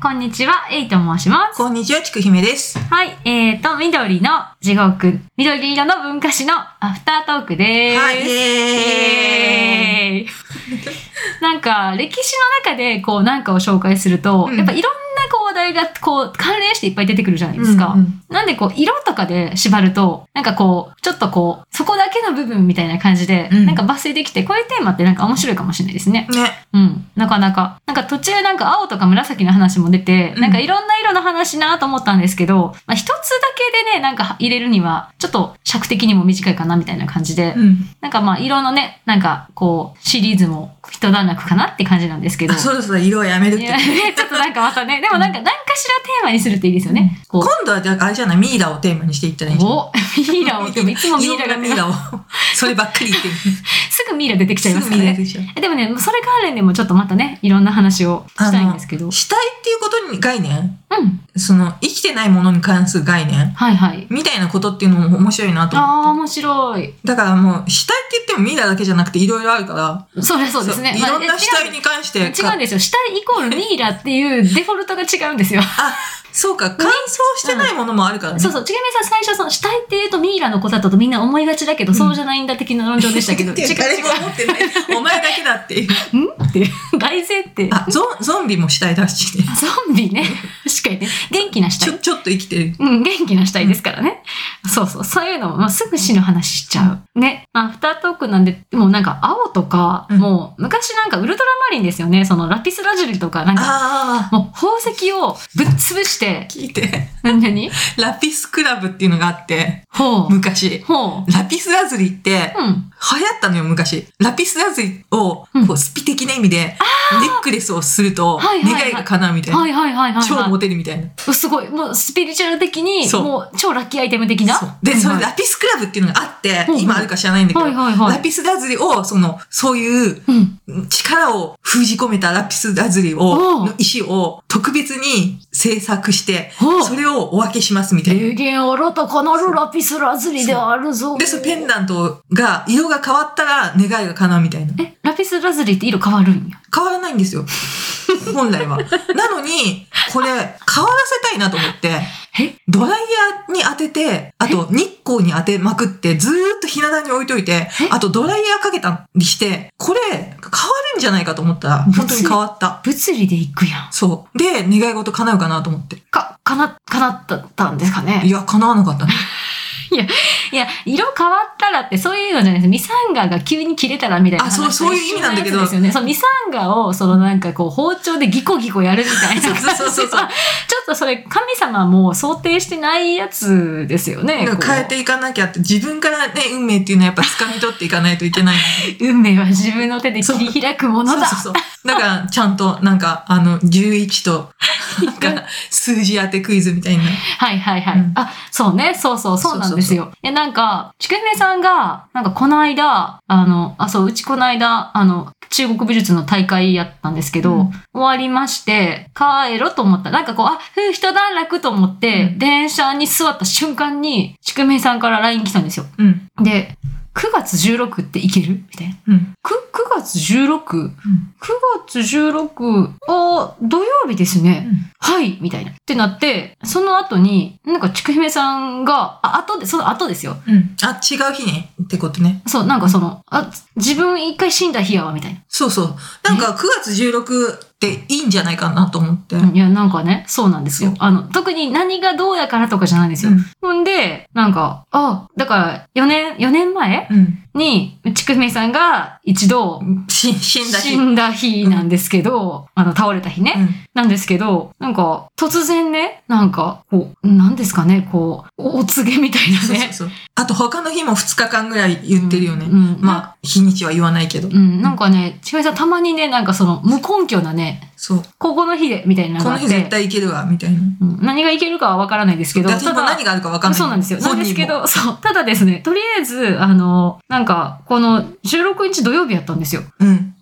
こんにちは、エイと申します。 こんにちは、ちくひめです。 はい、緑の地獄、緑色の文化史のアフタートークです。 はい、イエーイなんか、歴史の中で、こう、なんかを紹介すると、やっぱいろんなこう話題が、こう、関連していっぱい出てくるじゃないですか。なんで、こう、色とかで縛ると、なんかこう、ちょっとこう、そこだけの部分みたいな感じで、なんか抜粋できて、こういうテーマってなんか面白いかもしれないですね。 ね。 なかなか。なんか途中なんか青とか紫の話も出て、なんかいろんな色の話なと思ったんですけど、まあ一つだけでね、なんか入れるには、ちょっと尺的にも短いかなみたいな感じで、なんかまあ色のね、なんかこう、シリーズも一段落かなって感じなんですけど。 そうです、色はやめるって。 ちょっとなんかまたね、でもなんか何かしらテーマにするっていいですよね。 今度はじゃああれじゃない、ミイラをテーマにしていったらいいんじゃない？ ミイラを、でもいつもミイラがミイラを、そればっかり言ってる。 すぐミイラ出てきちゃいますからね。でもね、それ関連でもちょっとまたね、いろんな話をしたいんですけど。 死体っていうことに概念？その、生きてないものに関する概念？はいはい。みたいなことっていうのも面白いなと思って。 ああ、面白い。 だからもう、死体って言ってもミイラだけじゃなくていろいろあるから。 そうですね。 いろんな死体に関して。 違うんですよ。死体イコールミイラっていうデフォルトが違うんですよ。 あ、そうか。乾燥してないものもあるからね。 そうそう。ちぐみさん最初その死体って言うとミイラの子だとみんな思いがちだけど、そうじゃないんだ的な論調でしたけど。 誰も思ってない。お前だけだっていう。 って大前提。 あ、ゾンビも死体だしね。 ゾンビね。確かにね。元気な死体。 ちょっと生きてる。 元気な死体ですからね。そういうのも、すぐ死ぬ話しちゃう。ね。アフタートークなんで、もうなんか青とか、もう昔なんかウルトラマリンですよね。そのラピスラジュリとか、なんか、もう宝石をぶっ潰して。 聞いて。 何？ ラピスクラブっていうのがあって、昔。ラピスラズリって、流行ったのよ、昔。ラピスラズリを、こう、スピ的な意味で、ネックレスをすると、願いが叶うみたいな。超モテるみたいな。 すごい。もう、スピリチュアル的に、もう、超ラッキーアイテム的な。 で、それラピスクラブっていうのがあって、今あるか知らないんだけど、ラピスラズリを、そういう力を封じ込めたラピスラズリの石を特別に制作して、それをお分けしますみたいな。 霊言新たかなるラピスラズリであるぞ。 で、そのペンダントが、色が変わったら願いが叶うみたいな。 ラピスラズリって色変わるんや？ 変わらないんですよ。本来は。なのに、これ、変わらせたいなと思って、ドライヤーに当てて、あと日光に当てまくって、ずーっと日向に置いといて、あとドライヤーかけたりして、これ、変わるんじゃないかと思ったら、本当に変わった。 物理でいくやん。 そう。で、願い事叶うかなと思って。 叶ったんですかね？ いや、叶わなかったね。 いや、色変わったらってそういうのじゃないです。ミサンガが急に切れたらみたいな話。 そういう意味なんだけど。 ですよね。そのミサンガを、なんかこう、包丁でギコギコやるみたいな。そう。ちょっとそれ、神様も想定してないやつですよね。 変えていかなきゃって、自分からね、運命っていうのはやっぱ掴み取っていかないといけない。 運命は自分の手で切り開くものだ。 そう。だから、ちゃんと、なんか、11と、なんか、数字当てクイズみたいな。 はい。そうね。そうなんですよ。なんか、ちくひめさんが、なんかこの間、うちこの間、中国美術の大会やったんですけど、終わりまして、帰ろうと思った。なんかこう、一段落と思って、電車に座った瞬間に、ちくひめさんから LINE 来たんですよ。で、9月16っていけるみたいな。9月 16?9 月16、土曜日ですね。はい、みたいな。ってなって、その後に、なんかちくひめさんが、その後ですよ。 違う日ねってことね。 そう、なんか自分一回死んだ日やわ、みたいな。 そう。なんか9月16っていいんじゃないかなと思って。 いや、なんかね、そうなんですよ。特に何がどうやからとかじゃないんですよ。ほんで、なんか、だから4年前に、ちくひめさんが一度、死んだ日なんですけど、倒れた日ね。なんですけど、なんか、突然ね、なんか、こう、なんですかね、こう、お告げみたいなね。 そう。あと他の日も2日間ぐらい言ってるよね。まあ、日にちは言わないけど。 なんかね、ちくひめさんたまにね、なんか無根拠なね、ここの日で、みたいなのがあって。 この日絶対いけるわ、みたいな。 何がいけるかはわからないですけど。 ただ何があるかわかんない。 そうなんですよ。なんですけど、ただですね、とりあえず、なんか、この16日土曜日やったんですよ。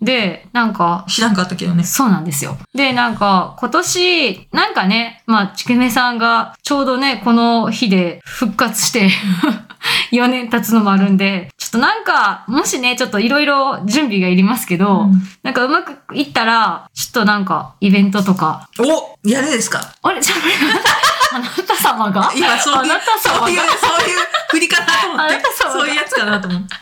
で、なんか、 知らんかったけどね。 そうなんですよ。で、なんか、今年、なんかね、まあ、ちくめさんがちょうどね、この日で復活して、4年経つのもあるんで、ちょっとなんか、もしね、ちょっといろいろ準備がいりますけど、なんかうまくいったら、ちょっとなんか、イベントとか。 お、やるですか？ あれ、あなた様が今そういう、 あなた様がそういう振りかなと思ってあなた様。がそういうやつかなと思って。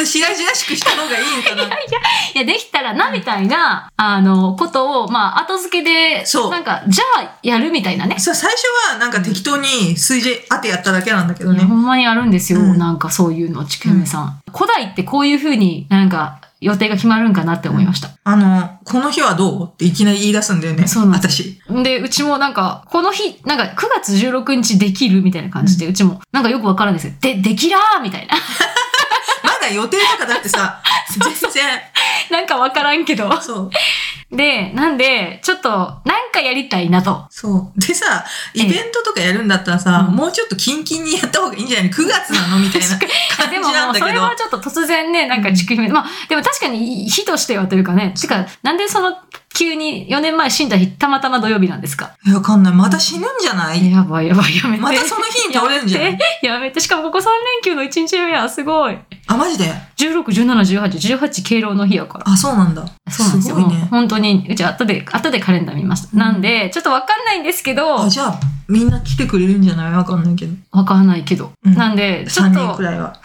しらじらしくした方がいいのかな。 いや、できたらな、みたいな、ことを、まあ、後付けで、なんか、じゃあ、やるみたいなね。 そう、最初はなんか適当に数字当てやっただけなんだけどね。 ほんまにあるんですよ。なんかそういうの、ちくめさん。古代ってこういう風になんか、予定が決まるんかなって思いました。 この日はどうっていきなり言い出すんだよね。 そうなんです。 私。 で、うちもなんか、この日、なんか9月16日できるみたいな感じで、うちもなんかよくわからんですよ。できらーみたいな。 まだ予定とかだってさ、全然。 なんかわからんけど。 そう。 で、なんで、ちょっと、なんかやりたいなと。 そう。でさ、イベントとかやるんだったらさ、もうちょっとキンキンにやった方がいいんじゃない ?9 月なのみたいな感じなんだけど。でもそれはちょっと突然ね、なんかちくひめ、まあ、でも確かに日としてはというかね、てか、なんでその、急に4年前死んだ日、たまたま土曜日なんですか？ わかんない。また死ぬんじゃない？ やばい、やめて。 またその日に倒れるんじゃない？ やめて。しかもここ3連休の1日目はすごい。 あ、マジで ?16、17、18、18敬老の日やから。 あ、そうなんだ。 そうなんですよ。 すごいね。 本当に、うち後でカレンダー見ました。なんで、ちょっとわかんないんですけど。 じゃあ、みんな来てくれるんじゃない？わかんないけど。 わかんないけど。なんで、ちょっと。 3人くらいは。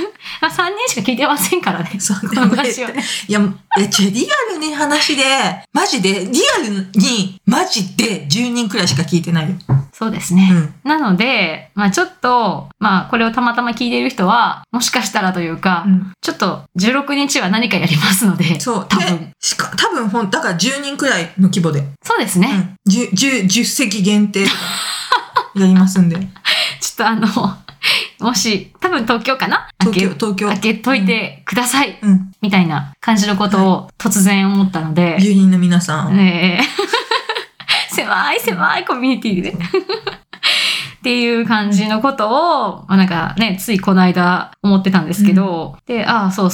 3人しか聞いてませんからね。 この話はね。いや、リアルに話で、マジで、リアルに、マジで10人くらいしか聞いてないよ。 そうですね。なので、まあちょっと、まあこれをたまたま聞いている人は、もしかしたらというか、ちょっと16日は何かやりますので。 そう、多分。だから10人くらいの規模で。 そうですね。 10席限定とか、やりますんで。 ちょっともし、多分東京かな？ 東京。 開けといてください。みたいな感じのことを突然思ったので。 住人の皆さん。 狭いコミュニティでね。っていう感じのことを、なんかね、ついこの間思ってたんですけど、で、そう。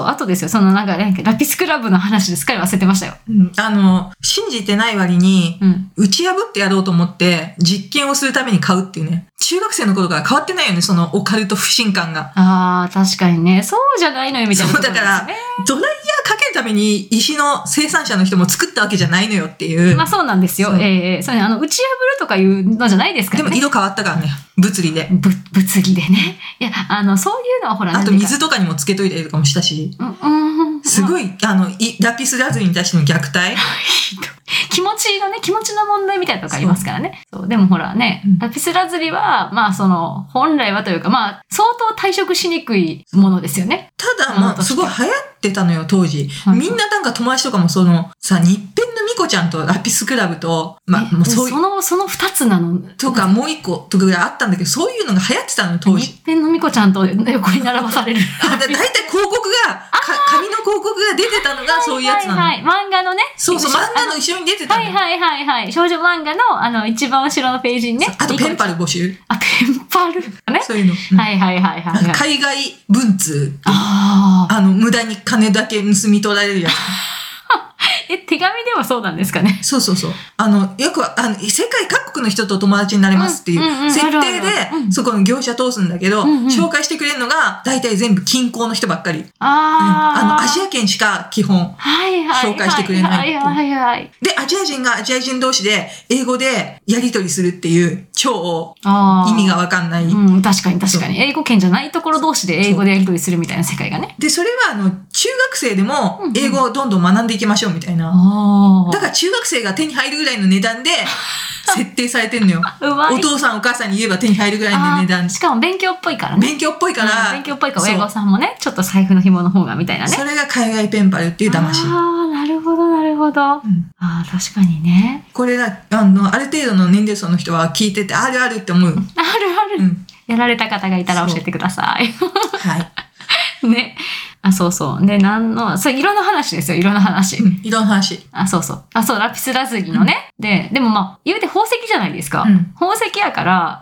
あとですよ、そのなんかね、ラピスクラブの話ですっかり忘れてましたよ。 信じてない割に、打ち破ってやろうと思って、実験をするために買うっていうね。中学生の頃から変わってないよね、そのオカルト不信感が。 確かにね。そうじゃないのよ、みたいな、 そう、だから、ドライヤーかけるために石の生産者の人も作ったわけじゃないのよっていう。 まあそうなんですよ。そうね、打ち破るとかいうのじゃないですからね。 でも色変わったからね、物理で。 物理でね。いや、そういうのはほら、 あと水とかにもつけといたりとかもしたし。すごい、ラピスラズリに対しての虐待気持ちの問題みたいなとこありますからね。そう、でもほらね、ラピスラズリは、まあ本来はというか、まあ、相当退職しにくいものですよね。 ただ、まあ、すごい流行ってたのよ、当時。みんななんか友達とかも日遍のみこちゃんとラピスクラブと、まあ、もうそういう。 その二つなのとか、もう一個とかぐらいあったんだけど、そういうのが流行ってたのよ、当時。 日遍のみこちゃんと横に並ばされる。 だいたい広告が、紙の広告が出てたのがそういうやつなの。 漫画のね。 そう、漫画の後ろに出てたの。 少女漫画の一番後ろのページにね。 あとペンパル募集。 ペンパルね。 そういうの。海外文通。無駄に金だけ盗み取られるやつ。 手紙ではそうなんですかね。 そう。よく世界各国の人と友達になれますっていう設定で、そこの業者通すんだけど、紹介してくれるのが、大体全部近郊の人ばっかり。アジア圏しか基本、紹介してくれない。で、アジア人がアジア人同士で、英語でやり取りするっていう、超意味がわかんない。 確かに。英語圏じゃないところ同士で英語でやり取りするみたいな世界がね。 で、それは中学生でも、英語をどんどん学んでいきましょうみたいな。だから中学生が手に入るぐらいの値段で設定されてんのよ。お父さんお母さんに言えば手に入るぐらいの値段。 しかも勉強っぽいからね。 勉強っぽいから親御さんもね、ちょっと財布の紐の方がみたいなね。 それが海外ペンパルっていう騙し。 なるほど。確かにね。 これだ、ある程度の年齢層の人は聞いてて、あるあるって思う。 ある。やられた方がいたら教えてください。 はい。 ね。そう。で、色の話ですよ、色の話。 色の話。 そう、ラピスラズリのね。でもまあ、言うて宝石じじゃないですか。 うん宝石やから、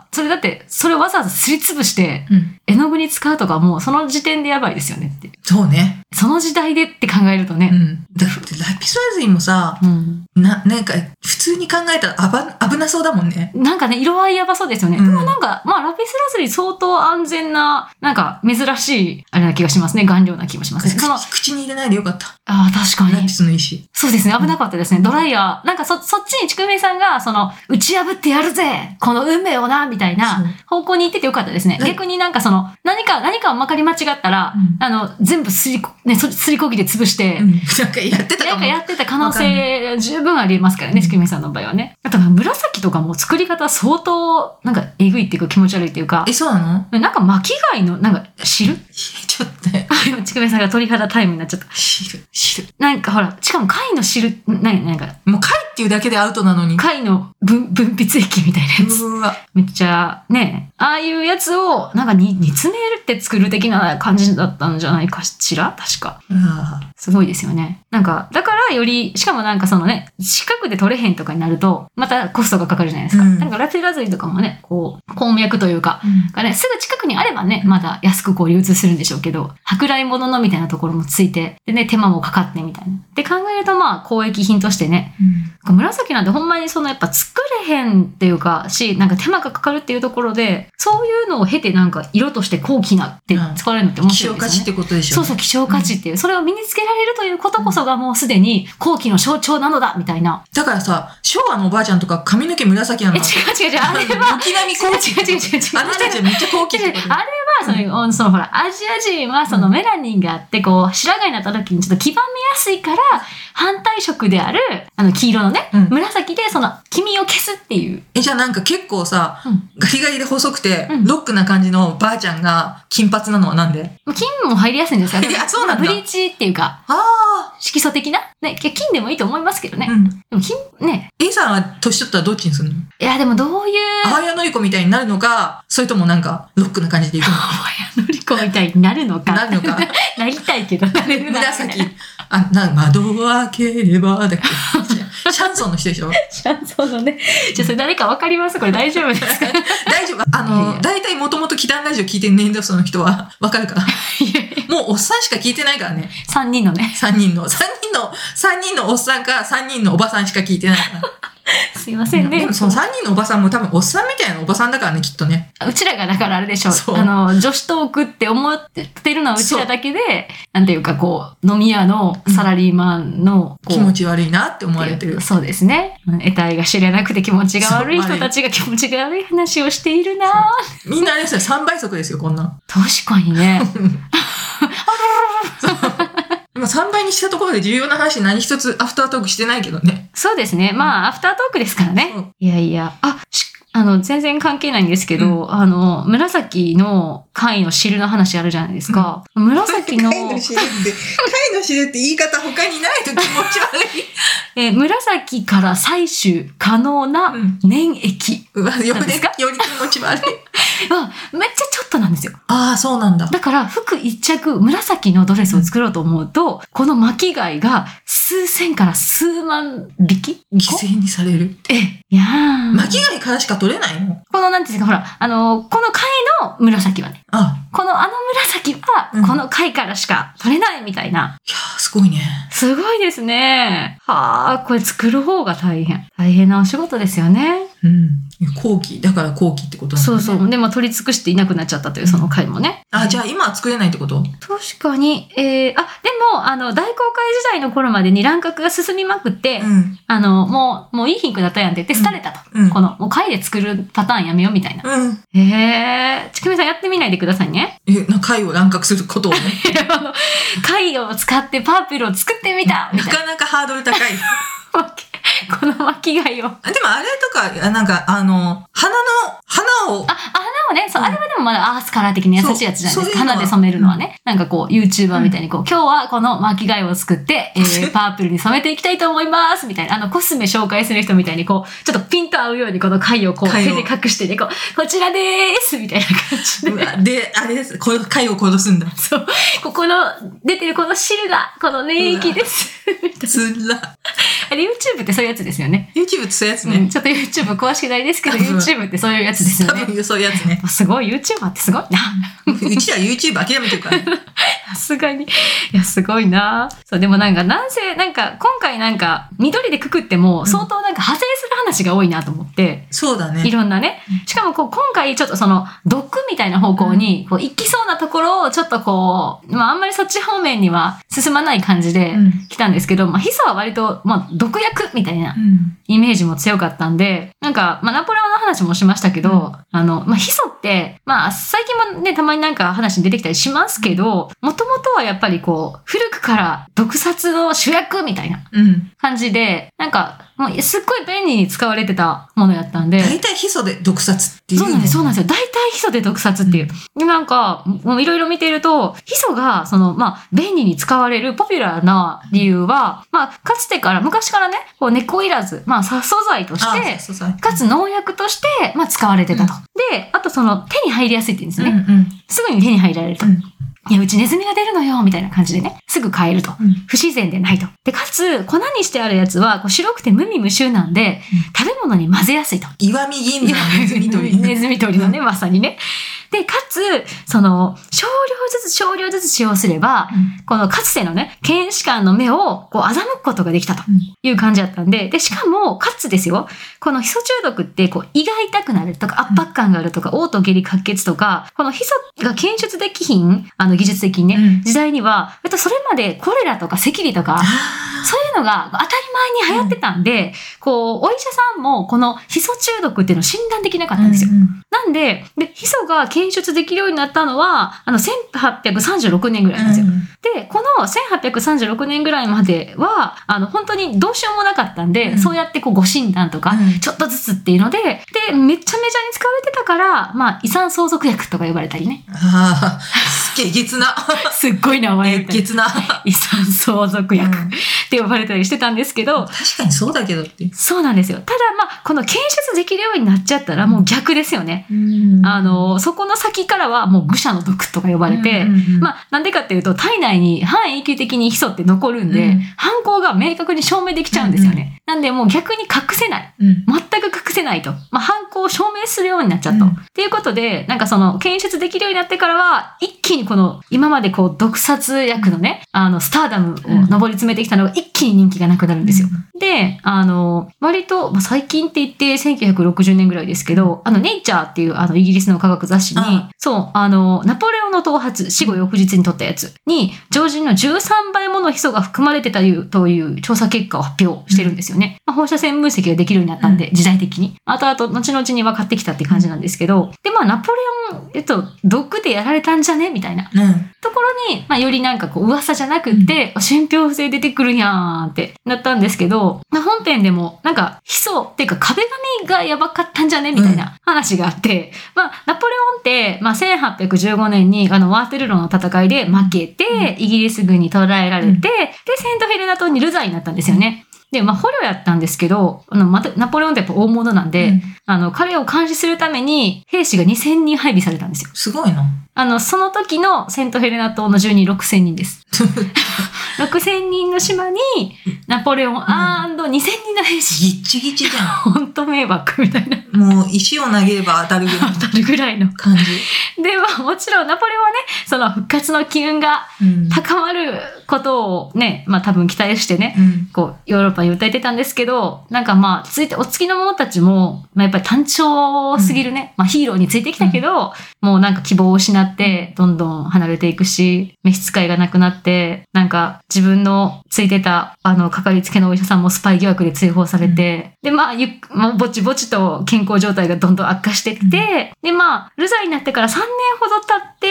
それだって、それをわざわざすりつぶして、 うん絵の具に使うとかもうその時点でやばいですよねって。 そうね。 その時代でって考えるとね。 うん。だってラピスラズリもさ、なんか普通に考えたら危なそうだもんね。 なんかね、色合いやばそうですよね。でもなんか、まあラピスラズリ相当安全な、なんか珍しい、あれな気がしますね。顔料な気もしますね。 口に入れないでよかった。 ああ、確かに。 ラピスの石。 そうですね。危なかったですね。ドライヤー。なんかそっちにちくめさんが、打ち破ってやるぜこの運命をなみたいな方向に行っててよかったですね。逆になんか何かをまかり間違ったら、全部すりこぎで潰して、 なんかやってたかも。 やってた可能性十分ありますからね、ちくめさんの場合はね。あと紫とかも作り方相当、なんかえぐいっていうか気持ち悪いっていうか。 そうなの？なんか巻貝の、なんか汁ちょっとね。 今ちくめさんが鳥肌タイムになっちゃった。 汁。 なんかほら、しかも貝の汁、なんか。 もう貝っていうだけでアウトなのに。 貝の分泌液みたいなやつ。 うわ。 めっちゃ、ね、ああいうやつを、なんか煮詰めるって作る的な感じだったんじゃないかしら確か。すごいですよね。なんか、だからより、しかもなんか近くで取れへんとかになると、またコストがかかるじゃないですか。なんかラピスラズリとかもね、こう、鉱脈というか、がね、すぐ近くにあればね、まだ安くこう流通するんでしょうけど、舶来物のみたいなところもついて、でね、手間もかかってみたいな。って考えるとまあ、交易品としてね、紫なんてほんまにやっぱ作れへんっていうか、なんか手間がかかるっていうところで、そういうのを経てなんか色として高貴なって使われるのって面白いですよね。 希少価値ってことでしょ。 そう、希少価値っていう、それを身につけられるということこそがもうすでに高貴の象徴なのだ、みたいな。 だからさ、昭和のおばあちゃんとか髪の毛紫なの。 違う。あれは、 軒並み高貴。 違う。 あの人たちはめっちゃ高貴ってこと。 あれは、ほら、アジア人はメラニンがあって、こう、白髪になった時にちょっと黄ばみやすいから、反対色である、黄色のね、紫で黄身を消すっていう。 じゃあなんか結構さ、ガリガリで細くて、ロックな感じのばあちゃんが金髪なのはなんで？ 金も入りやすいんですか？ いや、そうなんだ。 ブリーチっていうか、色素的なね、金でもいいと思いますけどね。でもね。 A さんは年取ったらどっちにするの？ いや、でもどういう。 淡谷のり子みたいになるのか、それともなんか、ロックな感じでいくの？ 淡谷のり子みたいになるのか。 なるのか。 なりたいけど、なれるな。 紫。窓を開ければ、だっけ。シャンソンの人でしょ？ シャンソンのね。じゃあそれ誰かわかります？これ大丈夫ですか？ 大丈夫。大体もともと祈願ラジオ聞いてる年度層の人はわかるから。もうおっさんしか聞いてないからね。 3人のね。 3人のおっさんか3人のおばさんしか聞いてないから。 すいませんね。 でもその3人のおばさんも多分おっさんみたいなおばさんだからね、きっとね。 うちらがだからあれでしょ。女子トークって思ってるのはうちらだけで、なんていうかこう、飲み屋のサラリーマンの、 気持ち悪いなって思われてる。 そうですね。得体が知れなくて気持ちが悪い人たちが気持ちが悪い話をしているなみんなあれですよ、3倍速ですよ、こんな。 確かにね。 3倍にしたところで重要な話何一つアフタートークしてないけどね。 そうですね。まあ、アフタートークですからね。いや。全然関係ないんですけど、紫の貝の汁の話あるじゃないですか。紫の。 貝の汁って言い方他にないと気持ち悪い。紫から採取可能な粘液。 より気持ち悪い。 めっちゃちょっとなんですよ。 ああ、そうなんだ。 だから、服一着、紫のドレスを作ろうと思うと、この巻貝が数千から数万匹犠牲にされる。 いやー。 巻貝からしか取れないの？ この、なんていうんですか、ほら、この貝の紫はね。この紫は、この貝からしか取れないみたいな。 いやー、すごいね。 すごいですね。これ作る方が大変。大変なお仕事ですよね。 後期。だから後期ってことなんだね。 そう。で、取り尽くしていなくなっちゃったというその貝もね。 じゃあ今は作れないってこと？ 確かに。でも、大航海時代の頃までに乱獲が進みまくって、もういい品種だったやんって言って廃れたと。もう貝で作るパターンやめようみたいな。ちくみさんやってみないでくださいね。 貝を乱獲することをね。 貝を使ってパープルを作ってみたみたいな。 なかなかハードル高い。 この巻貝を。でもあれとか、なんか、花を。 花をね、そう、あれはでもまだアースカラー的に優しいやつじゃないですか。花で染めるのはね。なんかこう、YouTuber みたいにこう、今日はこの巻き貝を作って、パープルに染めていきたいと思いますみたいな、コスメ紹介する人みたいにこう、ちょっとピンと合うようにこの貝をこう、手で隠してね、こちらでーすみたいな感じで。 で、あれです。この貝を殺すんだ。 そう。ここの、出てるこの汁が、この粘液です。 つら。 あれ YouTube ってそういうやつですよね。 YouTube ってそういうやつね。 ちょっと YouTube 詳しくないですけど、YouTube ってそういうやつですよね。 多分そういうやつね。 すごい、YouTuber ってすごいな。 うちら YouTube 諦めてるからね。 さすがに。いや、すごいな。そう、でもなんか、なんせ、なんか、今回なんか、緑でくくっても、相当なんか派生する話が多いなと思って。 そうだね。 いろんなね。しかもこう、今回ちょっとその、毒みたいな方向に、こう、行きそうなところを、ちょっとこう、まあ、あんまりそっち方面には進まない感じで来たんですけど、まあ、ヒ素は割と、まあ、毒薬みたいなイメージも強かったんで、なんか、まあ、ナポレオンの話もしましたけど、まあ、ヒ素って、まあ、最近もね、たまになんか話に出てきたりしますけど、もともとはやっぱりこう、古くから毒殺の主役みたいな感じで、なんか、もうすっごい便利に使われてたものやったんで。 大体ヒ素で毒殺っていう。 そうなんです、そうなんですよ。大体ヒ素で毒殺っていう。で、なんか、もういろいろ見ていると、ヒ素が、まあ、便利に使われるポピュラーな理由は、まあ、かつてから、昔からね、こう、猫いらず、まあ、殺素剤として、かつ農薬として、まあ、使われてたと。で、あと手に入りやすいって言うんですね。すぐに手に入られると。いや、うちネズミが出るのよ、みたいな感じでね。すぐ買えると。不自然でないと。で、かつ、粉にしてあるやつは、こう白くて無味無臭なんで、食べ物に混ぜやすいと。 石見銀山ネズミ捕り。 ネズミ捕りのね、まさにね。で、かつ、少量ずつ使用すれば、このかつてのね、検視官の目を、こう、欺くことができたという感じだったんで、で、しかも、かつですよ、このヒ素中毒って、こう、胃が痛くなるとか、圧迫感があるとか、嘔吐下痢滑血とか、このヒ素が検出できひん、技術的にね、時代には、それまでコレラとか赤痢とか、そういうのが当たり前に流行ってたんで、こう、お医者さんも、このヒ素中毒っていうのを診断できなかったんですよ。なんで、ヒ素が検出できるようになったのは、1836年ぐらいなんですよ。で、この1836年ぐらいまでは、本当にどうしようもなかったんで、そうやってこう、ご診断とか、ちょっとずつっていうので、で、めっちゃメジャーに使われてたから、まあ、遺産相続薬とか呼ばれたりね。 ああ、すっげえげつな。 すっごい名前みたいな。 げつな。 遺産相続薬って呼ばれたりしてたんですけど。 確かにそうだけどって。 そうなんですよ。ただ、まあ、この検出できるようになっちゃったらもう逆ですよね。そこの先からはもう愚者の毒とか呼ばれて、まあ、なんでかっていうと、体内に半永久的にヒ素って残るんで、犯行が明確に証明できちゃうんですよね。なんで、もう逆に隠せない。全く隠せないと。まあ、犯行を証明するようになっちゃった。っていうことで、なんか検出できるようになってからは、一気にこの、今までこう、毒殺薬のね、スターダムを上り詰めてきたのが一気に人気がなくなるんですよ。で、割と、まあ、最近って言って1960年ぐらいですけど、ネイチャーっていうイギリスの科学雑誌に、そう、ナポレオンの頭髪、死後翌日に撮ったやつに、常人の13倍ものヒ素が含まれてたという調査結果を発表してるんですよね。まあ、放射線分析ができるようになったんで、時代的に。後々に分かってきたって感じなんですけど、で、まあ、ナポレオン、毒でやられたんじゃねみたいな。ところに、まあ、よりなんかこう、噂じゃなくって、信憑性出てくるやんってなったんですけど、まあ、本編でも、なんか、ヒ素っていうか壁紙がやばかったんじゃねみたいな話があって、まあ、ナポレオンって、まあ、1815年に、ワーテルローの戦いで負けて、イギリス軍に捕らえられて、で、セントヘレナ島に流罪になったんですよね。で、まあ、捕虜やったんですけど、ナポレオンってやっぱ大物なんで、彼を監視するために、兵士が2000人配備されたんですよ。 すごいな。 その時のセントヘレナ島の住人6000人です。6000人の島に、ナポレオン &2000 人の兵士。 ギッチギチじゃん。 ほんと迷惑みたいな。 もう石を投げれば当たるぐらい。 当たるぐらいの感じ。 で、まあもちろんナポレオンはね、その復活の機運が高まることをね、まあ多分期待してね、こう、ヨーロッパに訴えてたんですけど、なんかまあ、続いてお付きの者たちも、まあやっぱり単調すぎるね、まあヒーローについてきたけど、もうなんか希望を失って、どんどん離れていくし、召使いがなくなって、なんか自分のついてた、かかりつけのお医者さんもスパイ疑惑で追放されて、で、まあ、もうぼちぼちと健康状態がどんどん悪化してって、で、まあ、流罪になってから3年ほど経って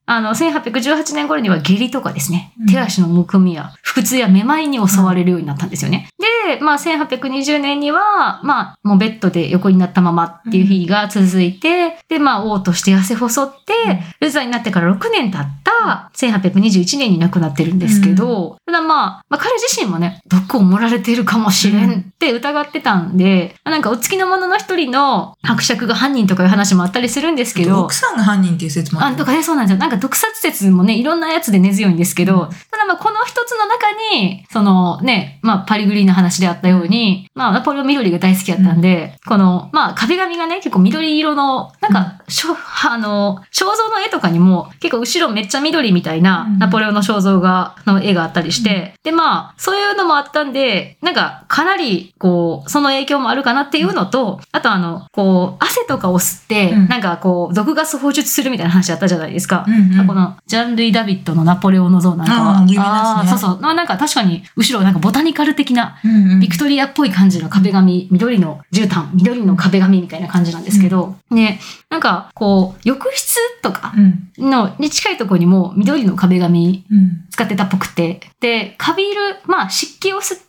、1818年頃には下痢とかですね、手足のむくみや腹痛やめまいに襲われるようになったんですよね。で、まあ、1820年には、まあ、もうベッドで横になったままっていう日が続いて、 で、まあ、王として痩せ細って、ルザーになってから6年経った1821年に亡くなってるんですけど、ただまあ、彼自身もね、毒を盛られているかもしれんって疑ってたんで、なんかお付きの者の一人の伯爵が犯人とかいう話もあったりするんですけど、 奥さんが犯人っていう説もある。 とかね、そうなんですよ。なんか毒殺説もね、いろんなやつで根強いんですけど、ただまあこの一つの中に、そのね、まあパリグリーンの話であったように、まあナポレオン緑が大好きだったんで、この、まあ壁紙がね、結構緑色の、なんか、肖像の絵とかにも結構後ろめっちゃ緑みたいなナポレオンの肖像画の絵があったりして、でまあ、そういうのもあったんで、なんかかなりこう、その影響もあるかなっていうのと、あとこう、汗とかを吸って、なんかこう、毒ガス放出するみたいな話あったじゃないですか。この、ジャン・ルイ・ダビッドのナポレオンの像なんかは。そうそう。なんか確かに、後ろなんかボタニカル的な、ビクトリアっぽい感じの壁紙、緑の絨毯、緑の壁紙みたいな感じなんですけど、ね、なんかこう、浴室とかに近いところにも緑の壁紙使ってたっぽくて、で、カビる、まあ湿気を吸って、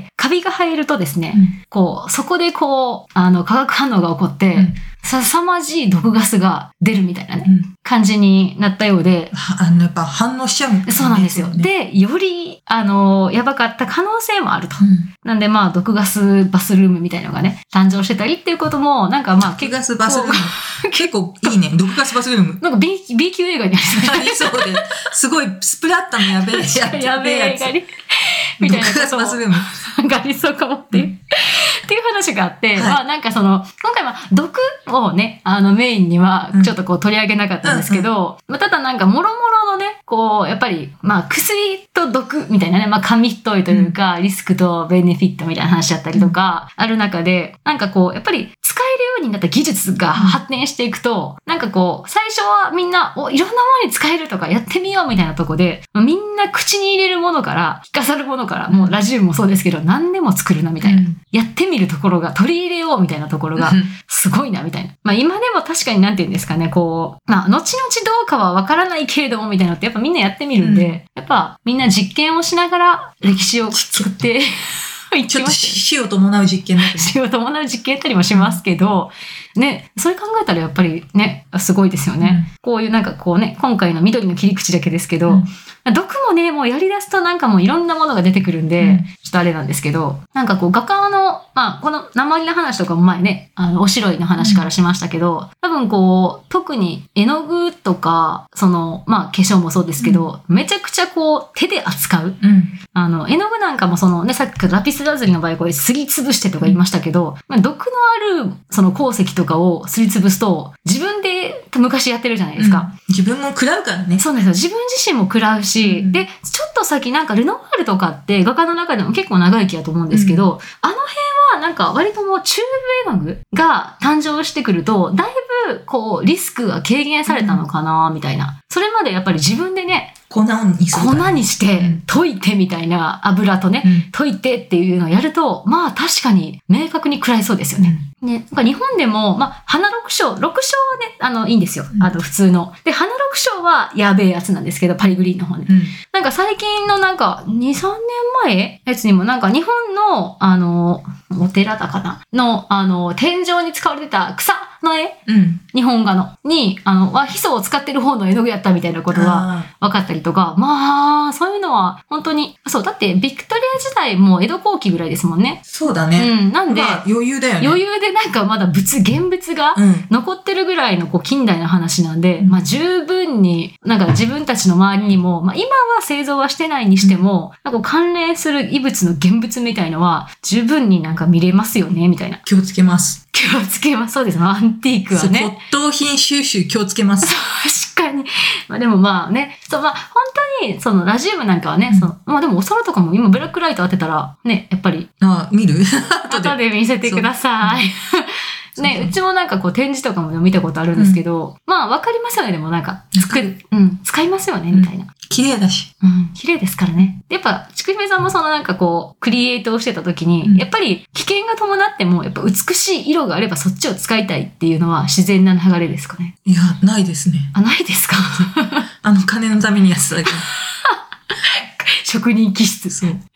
カビが生えるとですね、こう、そこでこう、化学反応が起こって、凄まじい毒ガスが出るみたいなね、感じになったようで。 やっぱ反応しちゃうんですね。 そうなんですよ。で、より、やばかった可能性もあると。なんでまあ、毒ガスバスルームみたいなのがね、誕生してたりっていうことも、なんかまあ、 毒ガスバスルーム。結構いいね。毒ガスバスルーム。 なんか B 級映画にありそう。 そうで、すごいスプラッタのやべえやつ。 やべえ映画に。みたいな毒ガスバスルーム。 なんかありそうかもっていう。っていう話があって、まあなんか今回は毒をね、メインにはちょっとこう取り上げなかったんですけど、ただなんかもろもろのね、こう、やっぱり、まあ薬と毒みたいなね、まあ紙一重というか、リスクとベネフィットみたいな話だったりとか、ある中で、なんかこう、やっぱり使えるようになった技術が発展していくと、なんかこう、最初はみんな、いろんなものに使えるとかやってみようみたいなとこで、みんな口に入れるものから、聞かされるものから、もうラジウムもそうですけど、何でも作るなみたいな。やってみるところが、取り入れようみたいなところが、すごいなみたいな。まあ今でも確かになんて言うんですかね、こう、まあ後々どうかはわからないけれどもみたいなのってやっぱみんなやってみるんで、やっぱみんな実験をしながら歴史を作ってちょっと死を伴う実験だったり。 死を伴う実験やったりもしますけど、ね、それ考えたらやっぱりね、すごいですよね。こういうなんかこうね、今回の緑の切り口だけですけど、毒もね、もうやり出すとなんかもういろんなものが出てくるんで、ちょっとあれなんですけど、なんかこう画家の、まあこの鉛の話とかも前ね、おしろいの話からしましたけど、多分こう、特に絵の具とか、まあ化粧もそうですけど、めちゃくちゃこう手で扱う。絵の具なんかもね、さっきラピスラズリの場合これすりつぶしてとか言いましたけど、まあ、毒のある鉱石とかをすりつぶすと、自分で昔やってるじゃないですか。 自分も食らうからね。 そうなんですよ。自分自身も食らうし、で、ちょっと先なんかルノワールとかって画家の中でも結構長生きだと思うんですけど、あの辺はなんか割ともうチューブ絵の具が誕生してくると、だいぶこうリスクが軽減されたのかな、みたいな。それまでやっぱり自分でね、 粉にして溶いてみたいな油とね、溶いてっていうのをやると、まあ確かに明確に食らいそうですよね。ね、日本でも、まあ、花六章はね、いいんですよ。普通の。で、花六章はやべえやつなんですけど、パリグリーンの方ね。なんか最近のなんか、2、3年前やつにもなんか日本の、お寺だかなの、天井に使われてた草の絵、日本画の、に、ヒ素を使ってる方の絵の具やったみたいなことが分かったりとか、まあ、そういうのは本当に、そう、だってビクトリア時代も江戸後期ぐらいですもんね。 そうだね。 なんで、 まあ、余裕だよね。 余裕でなんかまだ現物が残ってるぐらいのこう近代の話なんで、まあ十分になんか自分たちの周りにも、まあ今は製造はしてないにしても、なんか関連する異物の現物みたいのは十分になんか見れますよね、みたいな。 気をつけます。 そうですね。アンティークはね。 骨董品収集気をつけます。 確かに。まあでもまあね、まあ本当にラジウムなんかはね、まあでもお皿とかも今ブラックライト当てたらね、やっぱり。 見る？ 後で見せてください。ね、うちもなんかこう展示とかも見たことあるんですけど、まあわかりますよね、でもなんか、使いますよね、みたいな。 綺麗だし。 綺麗ですからね。やっぱ、ちくひめさんもなんかこう、クリエイトをしてた時に、やっぱり危険が伴っても、やっぱ美しい色があればそっちを使いたいっていうのは自然な流れですかね。 いや、ないですね。 ないですか？ 金のためにやってただけ。 職人気質。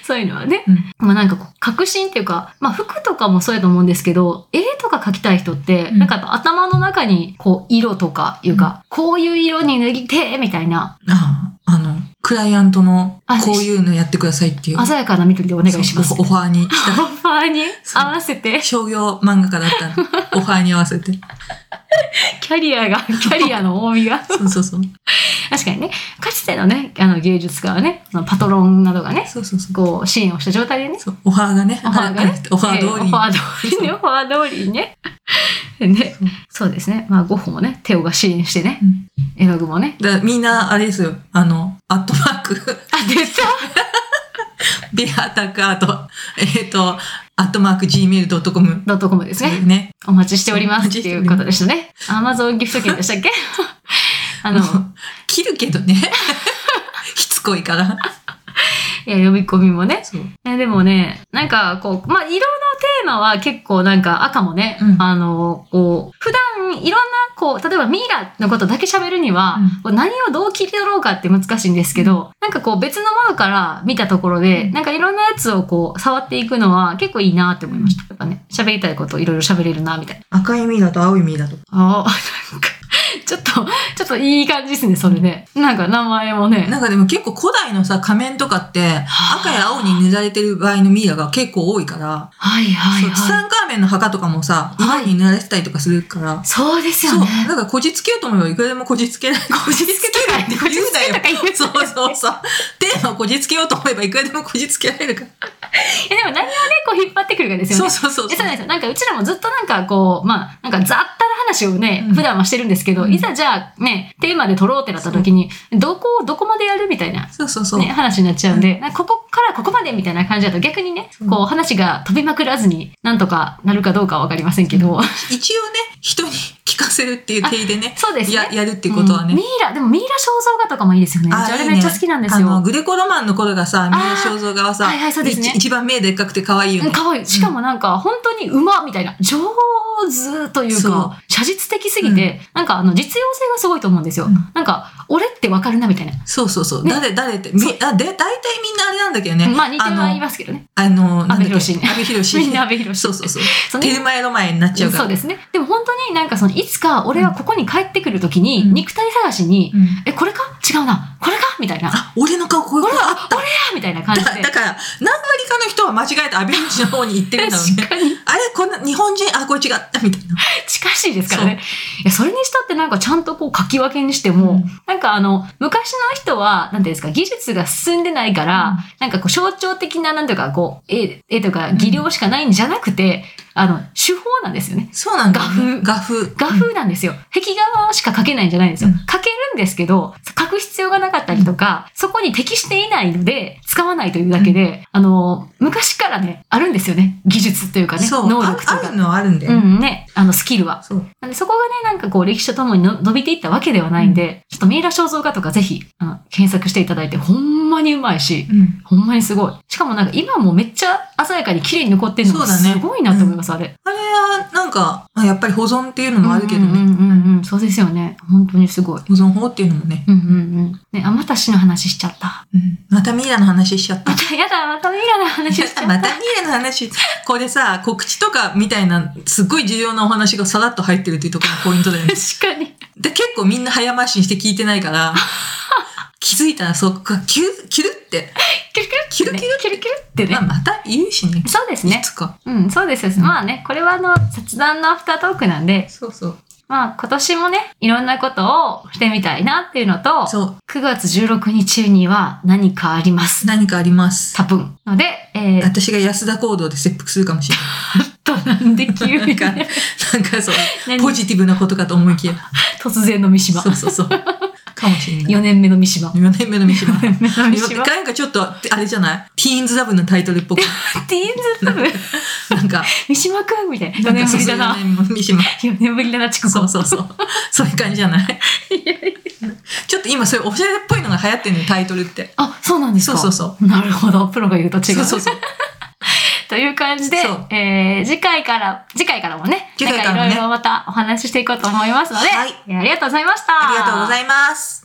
そういうのはね。 うんまあなんかこう、革新っていうか、まあ服とかもそうやと思うんですけど、絵とか描きたい人って、 うんなんか頭の中にこう、色とかいうか、こういう色に塗りてみたいな、 クライアントのあこういうのやってくださいっていう。 鮮やかな緑でお願いします。 そうオファーにオファーに合わせて、 商業漫画家だったの。オファーに合わせて。 キャリアの重みが。 そうそうそう。 確かにね、かつてのね、芸術家はね、そのパトロンなどがね、 そうそうそう。 こう、支援をした状態でね、 そうオファーがね。 オファーがね、 オファー通りに。 オファー通りね、オファー通りにね。ね、そうですね。まあ、ゴッホもね、テオが支援してね、絵の具もね。 だからみんな、あれですよ。アットマーク。 あ、出たビアタックアート。アットマーク gmail.com。 .com ですね。 ね。 お待ちしておりますっていうことでしたね。Amazon ギフト券でしたっけ切るけどね。しつこいから。 いや、呼び込みもね。 そう。 でもね、なんかこう、まあ、色のテーマは結構なんか赤もね、 うんこう、普段いろんなこう、例えばミイラのことだけ喋るには、こう何をどう切り取ろうかって難しいんですけど、なんかこう別のものから見たところで、なんかいろんなやつをこう触っていくのは結構いいなって思いました。やっぱね、喋りたいことをいろいろ喋れるな、みたいな。 赤い実だと青い実だと。 ああ、なんか、ちょっといい感じですね、それね。なんか名前もね。 なんかでも結構古代のさ、仮面とかって、赤や青に塗られてる場合のミイラが結構多いから、 はいはいそう、ツはい。 タンカーメンの墓とかもさ、色に塗られてたりとかするから、 そうですよそう。 ね。 だからこじつけようと思えばいくらでもこじつけられる。こじつけたいって言うなよ。そうそうそう。テーマをこじつけようと思えばいくらでもこじつけられるから。 でも何をね、こう引っ張ってくるかですよね。 そうそうそう。 そうなんですよ。なんかうちらもずっとなんかこう、まあ、なんか雑多な話をね、 うん普段はしてるんですけど、いざじゃあね、テーマで撮ろうってなった時に、どこまでやるみたいな、 そうそうそう。 ね、話になっちゃうんで、なんかここからここまでみたいな感じだと逆にね、こう話が飛びまくらずになんとかなるかどうかはわかりませんけど。 一応ね、人に聞かせるっていう体でね、 そうですね。 やるっていうことはね。 ミイラ肖像画とかもいいですよね。あれめっちゃ好きなんですよ。 グレコロマンの頃がさ、ミイラ肖像画はさ、 はいはい、そうですね。 一番目でっかくて可愛いよね。 可愛い。しかもなんか、本当に馬みたいな、上手というか、写実的すぎて、なんか実用性がすごいと思うんですよ。なんか、俺ってわかるなみたいな。 そうそうそう。誰って、大体みんなあれなんだけどね。 まあ似てはいますけどね。 阿部寛ね。 阿部寛。 みんな阿部寛。 そうそうそう。テルマエロマエになっちゃうから。 そうですね。でも本当になんかいつか俺はここに帰ってくるときに、肉体探しに、これか違うな。これかみたいな。 あ、俺の顔こういうことあった。 俺やみたいな感じで。 だから、何割かの人は間違えて阿部寛の方に行ってるんだろうね。 確かに。 あれ、こんな日本人、これ違ったみたいな。 近しいですからね。いや、それにしたってなんかちゃんとこう書き分けにしても、なんか昔の人は、なんていうんですか、技術が進んでないから、なんかこう象徴的な、なんていうか、こう、絵とか技量しかないんじゃなくて、手法なんですよね。 そうなんだ、ね。 画風なんですよ。壁画しか描けないんじゃないんですよ。描けるんですけど、描く必要がなかったりとか、そこに適していないので、使わないというだけで、昔からね、あるんですよね。技術というかね、能力とか。 あるのはあるんだよ。 ね、スキルは。なんでそこがね、なんかこう、歴史とともに伸びていったわけではないんで、ちょっとミイラ肖像画とかぜひ、検索していただいて、ほんまにうまいし、ほんまにすごい。しかもなんか今もめっちゃ鮮やかに綺麗に残ってるのがすごいなと思います、あれ。 あれは、なんか、やっぱり保存っていうのもあるけどね。そうですよね。本当にすごい。 保存法っていうのもね。 ね、また死の話しちゃった。 またミイラの話しちゃった。 またミイラの話しちゃった。 またミイラの話。これさ、告知とかみたいな、すっごい重要なお話がさらっと入ってるっていうところがポイントだよね。 確かに。 で、結構みんな早回しにして聞いてないから、気づいたらそっか、キュルって。キュルってね。また言うしね。 そうですね。 いつか。 そうです。まあね、これは雑談のアフタートークなんで。 そうそう。 まあ今年もね、いろんなことをしてみたいなっていうのと、9月16日には何かあります。 何かあります。 多分。ので、 私が安田講堂で切腹するかもしれない。 なんで急になんかそう、ポジティブなことかと思いきや。 突然の三島。 そう。かもしれない。 4年目の三島。 4年目の三島。なんかちょっと、あれじゃないティーンズラブのタイトルっぽく。 ティーンズラブなんか、 三島くんみたいな。4年ぶりだな。4年ぶりだな、ちくこ。 そう。そういう感じじゃないちょっと今そういうおしゃれっぽいのが流行ってるのタイトルって。 あ、そうなんですか。 そう。 なるほど。プロが言うと違う。 そう。 という感じで、次回からもね、なんかいろいろまたお話ししていこうと思いますので、ありがとうございました。 ありがとうございます。